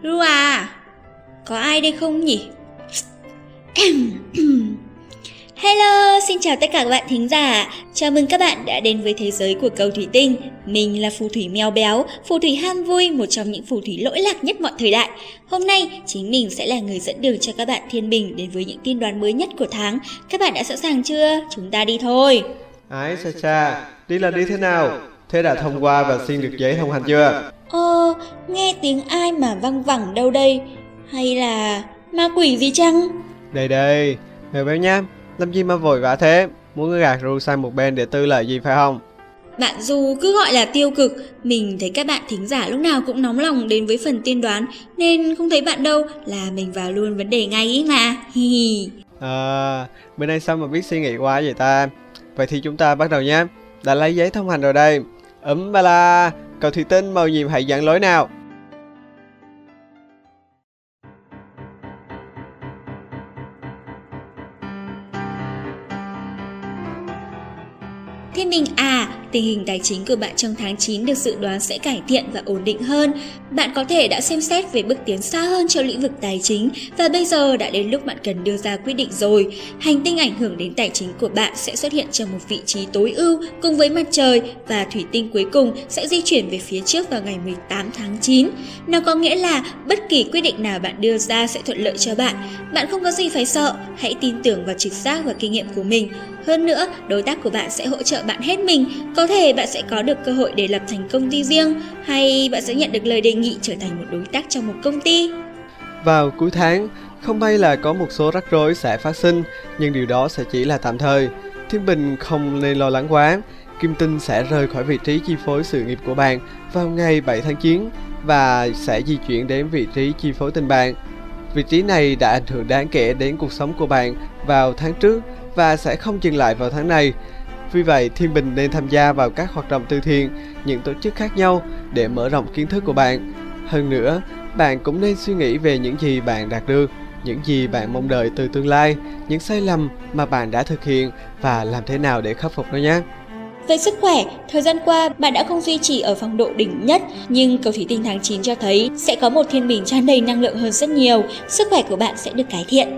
Ru à, có ai đây không nhỉ? Hello, xin chào tất cả các bạn thính giả. Chào mừng các bạn đã đến với thế giới của cầu thủy tinh. Mình là phù thủy mèo béo, phù thủy ham vui, một trong những phù thủy lỗi lạc nhất mọi thời đại. Hôm nay, chính mình sẽ là người dẫn đường cho các bạn thiên bình đến với những tiên đoán mới nhất của tháng. Các bạn đã sẵn sàng chưa? Chúng ta đi thôi. Ái xa xa, đi là đi thế nào? Thế đã thông qua và xin được giấy thông hành chưa? Nghe tiếng ai mà văng vẳng đâu đây? Hay là ma quỷ gì chăng? Đây, mèo béo nhá. Làm gì mà vội vã thế? Muốn gạt Ru sang một bên để tư lợi gì phải không? Bạn Du cứ gọi là tiêu cực. Mình thấy các bạn thính giả lúc nào cũng nóng lòng đến với phần tiên đoán, nên không thấy bạn đâu là mình vào luôn vấn đề ngay ý mà. Bữa nay sao mà biết suy nghĩ quá vậy ta? Vậy thì chúng ta bắt đầu nhé. Đã lấy giấy thông hành rồi đây. Ba la, cầu thủy tinh màu nhiệm hãy dẫn lối nào. Thiên bình à, tình hình tài chính của bạn trong tháng 9 được dự đoán sẽ cải thiện và ổn định hơn. Bạn có thể đã xem xét về bước tiến xa hơn cho lĩnh vực tài chính và bây giờ đã đến lúc bạn cần đưa ra quyết định rồi. Hành tinh ảnh hưởng đến tài chính của bạn sẽ xuất hiện trong một vị trí tối ưu cùng với mặt trời và thủy tinh cuối cùng sẽ di chuyển về phía trước vào ngày 18 tháng 9. Nó có nghĩa là bất kỳ quyết định nào bạn đưa ra sẽ thuận lợi cho bạn. Bạn không có gì phải sợ, hãy tin tưởng vào trực giác và kinh nghiệm của mình. Hơn nữa, đối tác của bạn sẽ hỗ trợ bạn hết mình. Có thể bạn sẽ có được cơ hội để lập thành công ty riêng, hay bạn sẽ nhận được lời đề nghị trở thành một đối tác trong một công ty. Vào cuối tháng, không may là có một số rắc rối sẽ phát sinh, nhưng điều đó sẽ chỉ là tạm thời. Thiên bình không nên lo lắng quá. Kim tinh sẽ rời khỏi vị trí chi phối sự nghiệp của bạn vào ngày 7 tháng 9 và sẽ di chuyển đến vị trí chi phối tình bạn. Vị trí này đã ảnh hưởng đáng kể đến cuộc sống của bạn vào tháng trước và sẽ không dừng lại vào tháng này. Vì vậy, thiên bình nên tham gia vào các hoạt động từ thiện, những tổ chức khác nhau để mở rộng kiến thức của bạn. Hơn nữa, bạn cũng nên suy nghĩ về những gì bạn đạt được, những gì bạn mong đợi từ tương lai, những sai lầm mà bạn đã thực hiện và làm thế nào để khắc phục nó nhé. Về sức khỏe, thời gian qua bạn đã không duy trì ở phong độ đỉnh nhất, nhưng cầu thủy tinh tháng 9 cho thấy sẽ có một thiên bình tràn đầy năng lượng hơn rất nhiều, sức khỏe của bạn sẽ được cải thiện.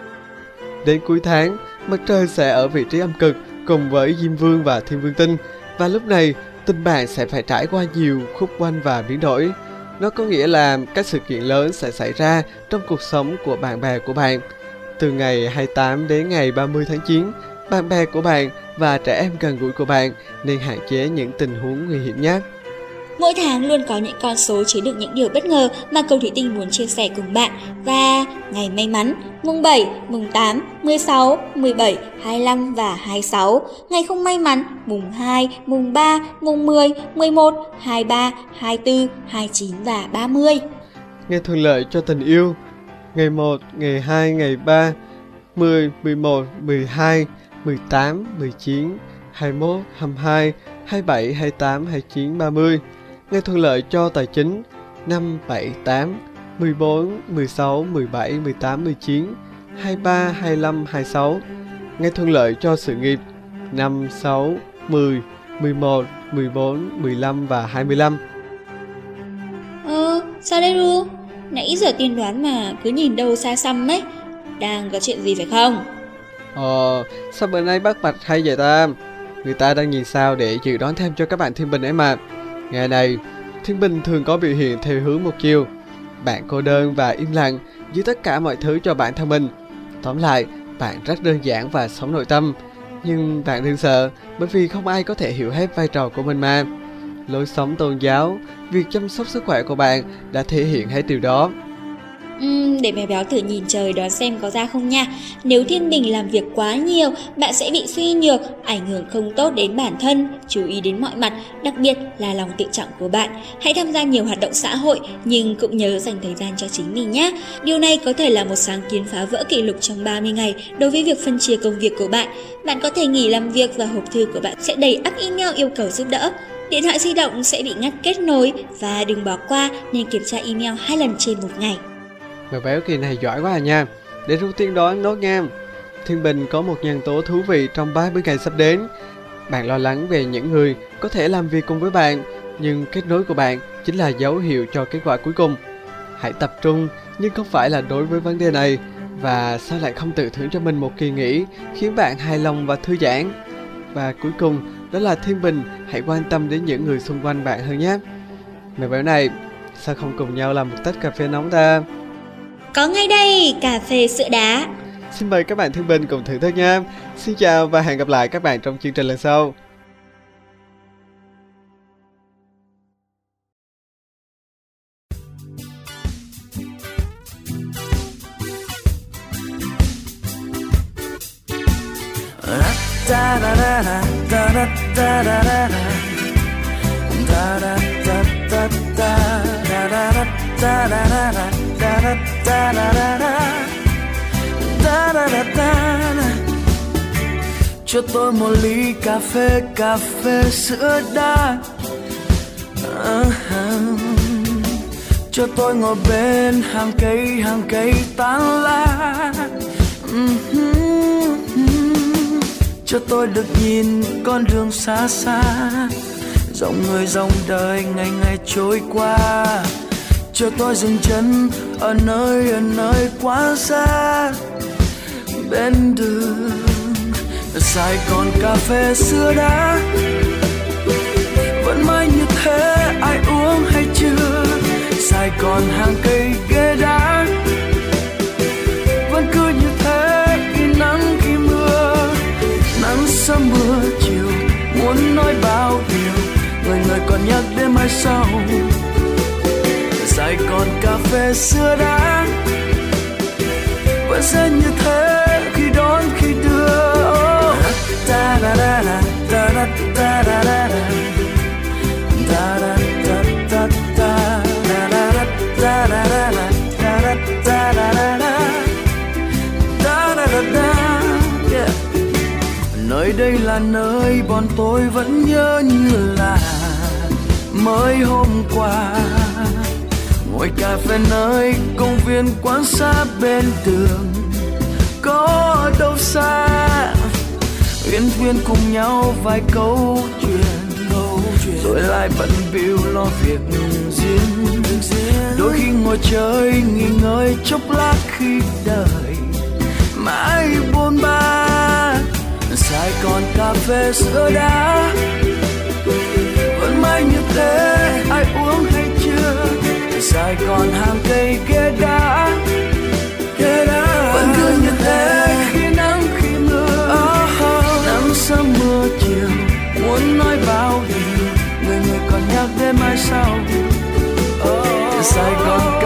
Đến cuối tháng, mặt trời sẽ ở vị trí âm cực cùng với Diêm Vương và Thiên Vương tinh, và lúc này tình bạn sẽ phải trải qua nhiều khúc quanh và biến đổi. Nó có nghĩa là các sự kiện lớn sẽ xảy ra trong cuộc sống của bạn bè của bạn. Từ ngày 28 đến ngày 30 tháng 9, bạn bè của bạn và trẻ em gần gũi của bạn nên hạn chế những tình huống nguy hiểm nhé. Mỗi tháng luôn có những con số chứa đựng những điều bất ngờ mà cầu thủy tinh muốn chia sẻ cùng bạn. Và ngày may mắn, mùng 7, mùng 8, 16, 17, 25 và 26. Ngày không may mắn, mùng 2, mùng 3, mùng 10, 11, 23, 24, 29 và 30. Ngày thuận lợi cho tình yêu, ngày 1, ngày 2, ngày 3, 10, 11, 12, 18, 19, 21, 22, 27, 28, 29, 30. Ngày thuận lợi cho tài chính 5, 7, 8, 14, 16, 17, 18, 19, 23, 25, 26. Ngày thuận lợi cho sự nghiệp 5, 6, 10, 11, 14, 15 và 25. Sao đây Ru? Nãy giờ tiên đoán mà cứ nhìn đâu xa xăm ấy. Đang có chuyện gì phải không? Sao bữa nay bắt mạch hay vậy ta? Người ta đang nhìn sao để dự đoán thêm cho các bạn thiên bình ấy mà. Ngày này, thiên bình thường có biểu hiện theo hướng một chiều. Bạn cô đơn và im lặng giữ tất cả mọi thứ cho bản thân mình. Tóm lại, bạn rất đơn giản và sống nội tâm. Nhưng bạn đừng sợ, bởi vì không ai có thể hiểu hết vai trò của mình mà. Lối sống tôn giáo, việc chăm sóc sức khỏe của bạn đã thể hiện hết điều đó. Để mèo béo thử nhìn trời đoán xem có ra không nha. Nếu thiên bình làm việc quá nhiều, bạn sẽ bị suy nhược, ảnh hưởng không tốt đến bản thân. Chú ý đến mọi mặt, đặc biệt là lòng tự trọng của bạn. Hãy tham gia nhiều hoạt động xã hội, nhưng cũng nhớ dành thời gian cho chính mình nhé. Điều này có thể là một sáng kiến phá vỡ kỷ lục trong 30 ngày đối với việc phân chia công việc của bạn. Bạn có thể nghỉ làm việc và hộp thư của bạn sẽ đầy ắp email yêu cầu giúp đỡ. Điện thoại di động sẽ bị ngắt kết nối và đừng bỏ qua nên kiểm tra email 2 lần trên một ngày. Mèo béo kỳ này giỏi quá à nha. Để ưu tiên đoán nốt nha. Thiên bình có một nhân tố thú vị trong 30 ngày sắp đến. Bạn lo lắng về những người có thể làm việc cùng với bạn, nhưng kết nối của bạn chính là dấu hiệu cho kết quả cuối cùng. hãy tập trung nhưng không phải là đối với vấn đề này. Và sao lại không tự thưởng cho mình một kỳ nghỉ khiến bạn hài lòng và thư giãn? Và cuối cùng đó là thiên bình, hãy quan tâm đến những người xung quanh bạn hơn nhé. Mèo béo này, sao không cùng nhau làm một tách cà phê nóng ta? Có ngay đây, cà phê sữa đá. Xin mời các bạn thiên bình cùng thưởng thức nha. Xin chào và hẹn gặp lại các bạn trong chương trình lần sau. Cho tôi một ly cà phê sữa đá. Cho tôi ngồi bên hàng cây tán lá. Cho tôi được nhìn con đường xa xa, dòng người dòng đời ngày ngày trôi qua. Cho tôi dừng chân ở nơi quá xa, bên đường Sài Gòn cà phê sữa đá. Vẫn mãi như thế, ai uống hay chưa? Sài Gòn hàng cây ghế đá. Vẫn cứ như thế, khi nắng khi mưa, nắng sớm mưa chiều, muốn nói bao điều, người còn nhắc đến mai sau. Sài Gòn cà phê sữa đá. Vẫn sẽ như thế, khi đón khi đưa. Ta da da da da da da da da da da da da da. Nơi đây là nơi bọn tôi vẫn nhớ như là mới hôm qua. Ngồi cà phê nơi công viên quán xa bên tường, có đâu xa uyên thuyên cùng nhau vài câu chuyện, rồi lại bận bịu lo việc riêng. Đôi khi ngồi chơi nghỉ ngơi chốc lát khi đời mãi bôn ba. Sài Gòn cà phê sữa đá. Vẫn mãi như thế, ai uống hay chưa? Sài Gòn hàng cây ghế đá. Vẫn cứ như thế, khi nắng khi mưa, nắng sớm mưa chiều, muốn nói bao điều, người còn nhắc đến mai sau. Sài Gòn